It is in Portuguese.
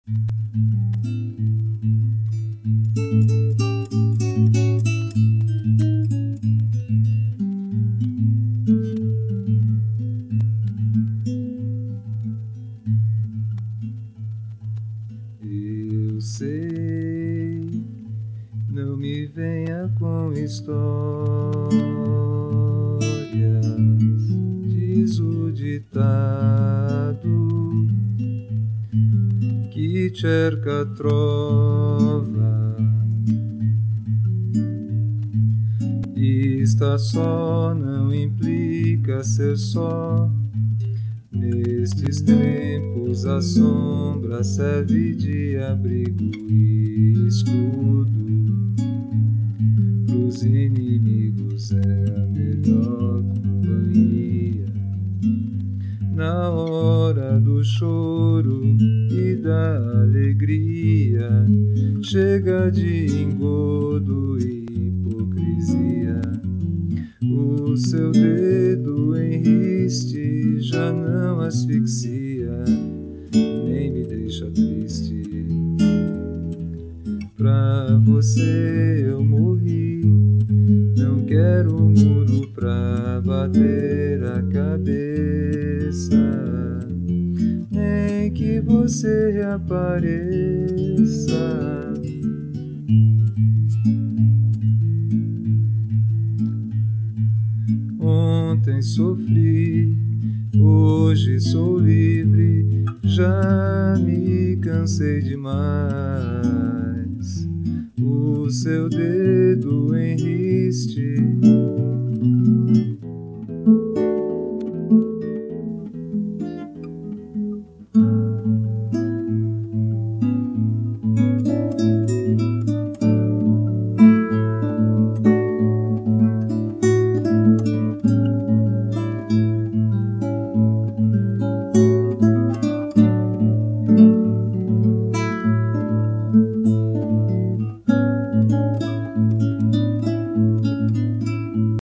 Eu sei, não me venha com histórias, diz o ditado, que cerca trova, estar só não implica ser só. Nestes tempos a sombra serve de abrigo e escudo. Pros inimigos é a melhor companhia. Na hora do choro e da alegria, chega de engodo e hipocrisia. O seu dedo em riste já não asfixia, nem me deixa triste. Pra você eu morri, não quero um muro pra bater a cabeça, nem que você reapareça. Ontem sofri, hoje sou livre, já me cansei demais. O seu dedo em riste